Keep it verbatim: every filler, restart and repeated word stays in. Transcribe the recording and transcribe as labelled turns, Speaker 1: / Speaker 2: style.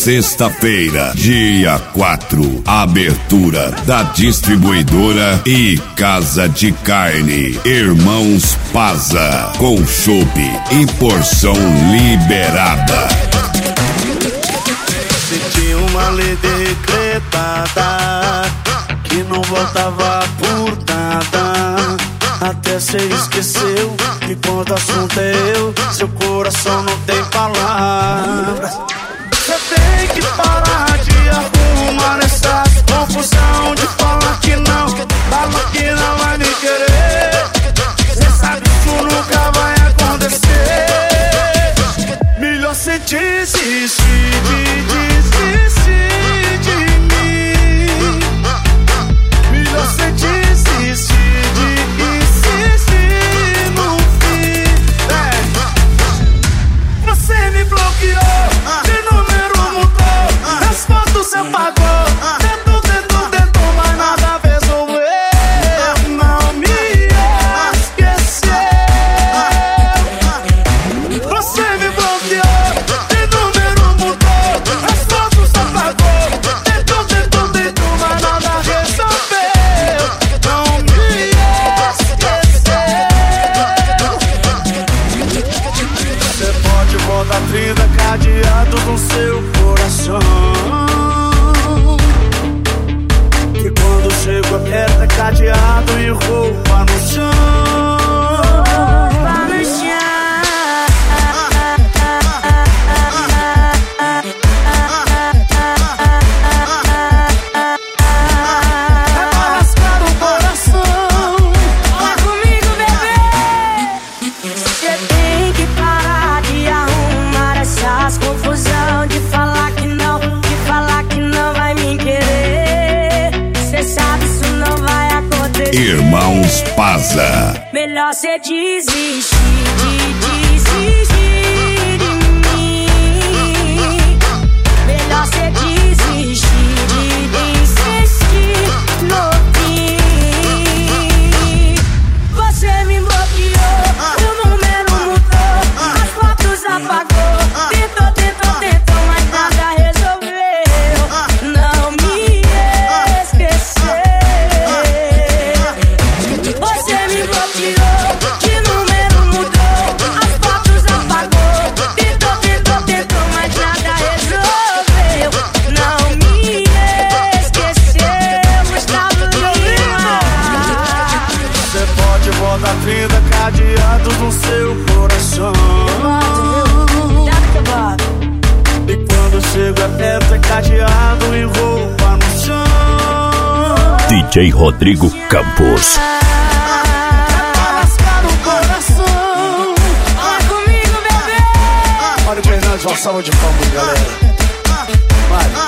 Speaker 1: sexta-feira, dia quatro, abertura da distribuidora e Casa de Carne Irmãos Paza, com chopp e porção liberada.
Speaker 2: Senti uma lei decretada que não voltava por nada. Até cê esqueceu que quando o assunto é eu, seu coração não tem palavras. Cê tem que parar de arrumar essa confusão, de falar que não, falar que não vai me querer. Cê sabe que isso nunca vai acontecer. Melhor cê desistir de desistir de mim. Melhor cê desistir de insistir no fim. É. Você me bloqueou, de número mudou, as fotos cê apagou. Tentou, tentou, tentou, mas nada resolveu. Não me esqueceu. Você me bloqueou, de número mudou, as fotos cê apagou. Tentou, tentou, tentou, mas nada resolveu. Não me esqueceu. Você pode botar trinta cadeados no seu coração, que quando chego aperta cadeado e roupa no chão. Roupa no chão. É pra rasgar o coração.
Speaker 3: Fala comigo, bebê. Você tem que parar de arrumar essas confusão, de falar que não, de falar que não vai me querer. Cê sabe isso não vai acontecer.
Speaker 1: Irmãos Paza.
Speaker 3: Melhor cê desistir de desistir de mim. Melhor cê desistir de insistir no fim. Você me bloqueou, o número mudou, as fotos apagou. Tentou, tentou, tentou, mas nada resolveu. Não me esqueceu. Você me bloqueou, de número mudou, as fotos apagou. Tentou, tentou, tentou, mas nada resolveu. Não me esqueceu, Gustavo Lima.
Speaker 2: Você pode botar trinta cadeados no seu coração, e quando chego aperta cadeado e roupa no chão.
Speaker 4: D J Rodrigo Campos.
Speaker 2: É pra rasgar o coração.
Speaker 3: Fala comigo, bebê.
Speaker 2: Olha o Fernandes, uma salva de palmas, galera. Vai.